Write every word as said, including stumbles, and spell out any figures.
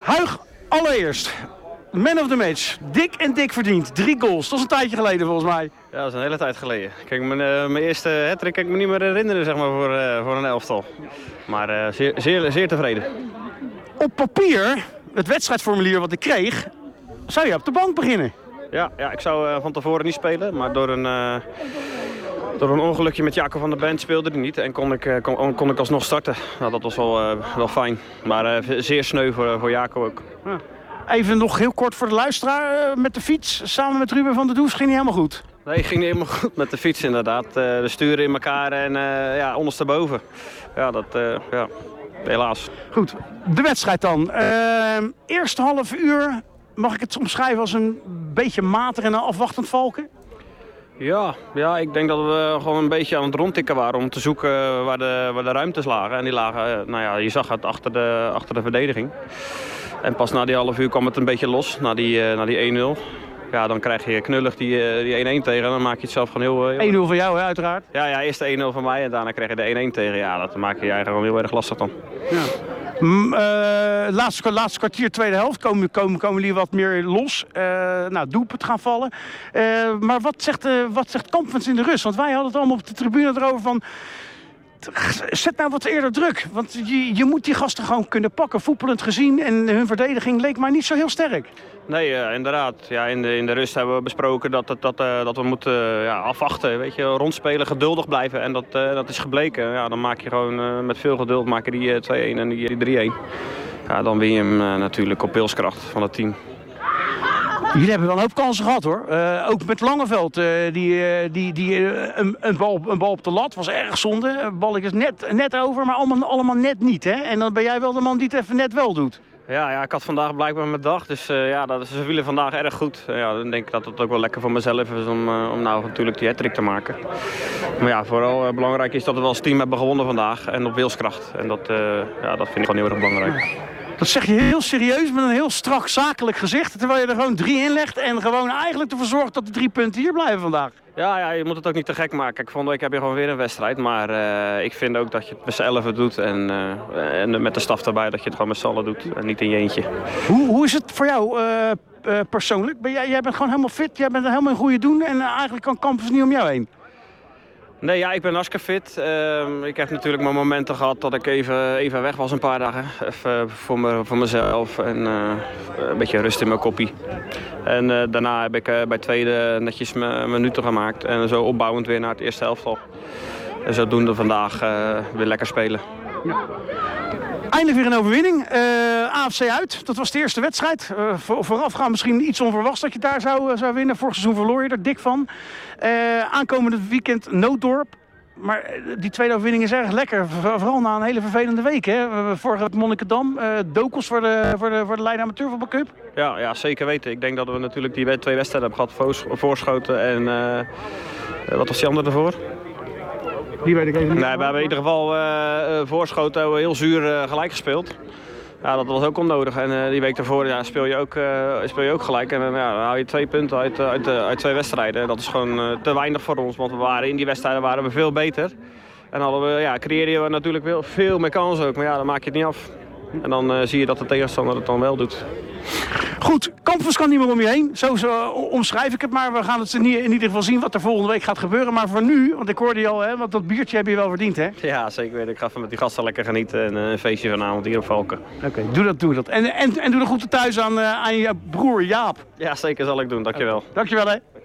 Huig, allereerst. Man of the match. Dik en dik verdiend. Drie goals. Dat is een tijdje geleden volgens mij. Ja, dat is een hele tijd geleden. Kijk, mijn, uh, mijn eerste hattrick kan ik me niet meer herinneren zeg maar, voor, uh, voor een elftal. Maar uh, zeer, zeer, zeer tevreden. Op papier, het wedstrijdformulier wat ik kreeg, zou je op de bank beginnen. Ja, ja ik zou uh, van tevoren niet spelen, maar door een, uh, door een ongelukje met Jaco van der Bent speelde hij niet. En kon ik, uh, kon, kon ik alsnog starten. Nou, dat was wel, uh, wel fijn. Maar uh, zeer sneu voor, voor Jaco ook. Ja. Even nog heel kort voor de luisteraar. Met de fiets, samen met Ruben van der Does, ging niet helemaal goed. Nee, het ging niet helemaal goed met de fiets inderdaad. Uh, de sturen in elkaar en uh, ja, ondersteboven. Ja, dat, uh, ja, helaas. Goed, de wedstrijd dan. Uh, eerste half uur, mag ik het omschrijven als een beetje matig en een afwachtend valken? Ja, ja, ik denk dat we gewoon een beetje aan het rondtikken waren om te zoeken waar de, waar de ruimtes lagen. En die lagen, nou ja, je zag het achter de, achter de verdediging. En pas na die half uur kwam het een beetje los, na die, uh, na die één nul. Ja, dan krijg je knullig die, die één-één tegen en dan maak je het zelf gewoon heel... heel... één nul van jou, hè, uiteraard? Ja, ja, eerst de één nul van mij en daarna krijg je de één-één tegen. Ja, dat maak je je eigenlijk gewoon heel erg lastig dan. Ja. Mm, uh, laatste, laatste kwartier, tweede helft, komen, komen, komen jullie wat meer los. Uh, nou, doelpunt gaan vallen. Uh, maar wat zegt, uh, wat zegt Kampens in de rust? Want wij hadden het allemaal op de tribune erover van... Zet nou wat eerder druk, want je, je moet die gasten gewoon kunnen pakken. Voetballend gezien en hun verdediging leek mij niet zo heel sterk. Nee, uh, inderdaad. Ja, in, de, in de rust hebben we besproken dat, dat, dat, uh, dat we moeten uh, ja, afwachten. Weet je, rondspelen, geduldig blijven. En dat, uh, dat is gebleken. Ja, dan maak je gewoon uh, met veel geduld maak je die uh, twee-één en die, die drie-één. Ja, dan win je hem uh, natuurlijk op wilskracht van het team. Jullie hebben wel een hoop kansen gehad hoor. Uh, ook met Langeveld. Uh, die, uh, die, die, uh, een, een, bal, een bal op de lat was erg zonde. Een bal is net, net over, maar allemaal, allemaal net niet. Hè? En dan ben jij wel de man die het even net wel doet. Ja, ja, ik had vandaag blijkbaar mijn dag. Dus uh, ja, dat is, ze vielen vandaag erg goed. Uh, ja, dan denk ik dat het ook wel lekker voor mezelf is om, uh, om nou natuurlijk die hattrick te maken. Maar ja, vooral uh, belangrijk is dat we als team hebben gewonnen vandaag. En op wilskracht. En dat, uh, ja, dat vind ik gewoon heel erg belangrijk. Ja. Dat zeg je heel serieus, met een heel strak zakelijk gezicht. Terwijl je er gewoon drie in legt en gewoon eigenlijk ervoor zorgt dat de drie punten hier blijven vandaag. Ja, ja, je moet het ook niet te gek maken. Kijk, volgende week heb je gewoon weer een wedstrijd. Maar uh, ik vind ook dat je het met z'n elfen doet. En, uh, en met de staf erbij dat je het gewoon met z'n allen doet. En niet in je eentje. Hoe, hoe is het voor jou uh, uh, persoonlijk? Ben jij, jij bent gewoon helemaal fit, jij bent helemaal in goede doen. En uh, eigenlijk kan Campus niet om jou heen. Nee, ja, ik ben hartstikke fit. Uh, ik heb natuurlijk mijn momenten gehad dat ik even, even weg was een paar dagen. Even voor, me, voor mezelf en uh, een beetje rust in mijn koppie. En uh, daarna heb ik uh, bij tweede netjes mijn minuten gemaakt. En zo opbouwend weer naar het eerste elftal. En zodoende vandaag uh, weer lekker spelen. Ja. Eindelijk weer een overwinning. Uh, A F C uit, dat was de eerste wedstrijd. Uh, voor, voorafgaan misschien iets onverwachts dat je daar zou, uh, zou winnen. Vorig seizoen verloor je er dik van. Uh, aankomende weekend Nooddorp. Maar die tweede overwinning is erg lekker. Vooral na een hele vervelende week. Hè? Vorige week Monnikendam. Uh, Dokos voor de, voor de, voor de Leiden Amateurvoetbal Cup. Ja, ja, zeker weten. Ik denk dat we natuurlijk die twee wedstrijden hebben gehad. Voorschoten en uh, wat was die andere ervoor? Die weet ik even niet. Nee, we hebben in ieder geval uh, voorschoten heel zuur uh, gelijk gespeeld. Ja, dat was ook onnodig. En uh, die week daarvoor ja, speel, je ook, uh, speel je ook gelijk. En uh, ja, dan haal je twee punten uit, uit, uh, uit twee wedstrijden. Dat is gewoon uh, te weinig voor ons. Want we waren in die wedstrijden waren we veel beter. En hadden we, ja, creëerden we natuurlijk veel, veel meer kansen ook. Maar ja, dan maak je het niet af. En dan uh, zie je dat de tegenstander het dan wel doet. Goed, Campus kan niet meer om je heen. Zo, zo omschrijf ik het maar. We gaan het in ieder geval zien wat er volgende week gaat gebeuren. Maar voor nu, want ik hoorde je al, hè, want dat biertje heb je wel verdiend, hè? Ja, zeker. Ik ga even met die gasten lekker genieten. En uh, een feestje vanavond hier op Valken. Oké, okay, doe dat, doe dat. En, en, en doe de groeten thuis aan, uh, aan je broer Jaap. Ja, zeker zal ik doen. Dankjewel. Okay. Dankjewel, hè.